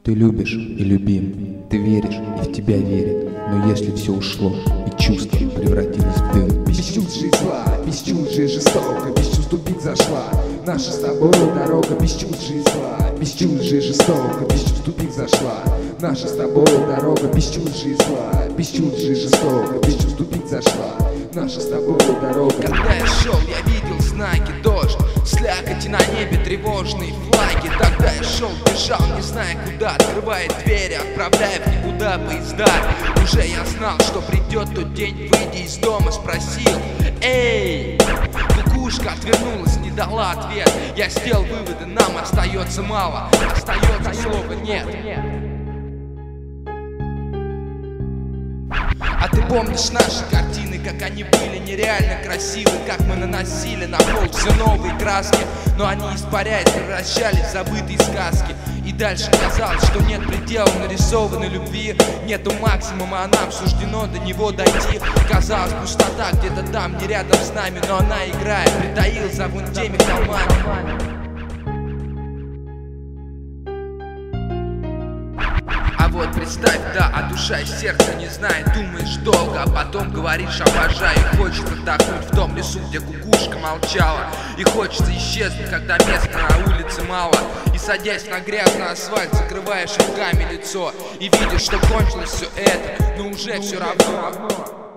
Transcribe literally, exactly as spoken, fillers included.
Ты любишь и любим, ты веришь и в тебя верит. Но если все ушло и чувство превратилось в дым, без чувств жизнь зла, без чувств жизнь жестока, без чувств тупик зашла наша с тобой дорога. Без чувств жизнь зла, без чувств жизнь жестока, без чувств тупик зашла наша с тобой дорога. Без чувств жизнь зла, без чувств жизнь жестока, без чувств тупик зашла наша с тобой дорога. Когда я шел, я видел знаки, дождь, слякоти на небе, тревожные флаги. Тогда я шел, бежал, не зная куда, открывая двери, отправляя в никуда поезда. Уже я знал, что придет тот день, выйдя из дома, спросил: эй! Кукушка отвернулась, не дала ответ. Я сделал выводы, нам остается мало, остается слова нет. А ты помнишь наши картины, как они были нереально красивы, как мы наносили на пол все новые краски, но они, испаряясь, превращались в забытые сказки. И дальше казалось, что нет предела нарисованной любви, нету максимума, а нам суждено до него дойти. Казалось, пустота где-то там, не рядом с нами, но она, играя, притаилась за вон теми холмами. А вот представь, да, а душа и сердце не знает, думаешь долго, а потом говоришь обожаю. Хочется отдохнуть в том лесу, где кукушка молчала, и хочется исчезнуть, когда места на улице мало. И садясь на грязный асфальт, закрываешь руками лицо и видишь, что кончилось все это, но уже все равно.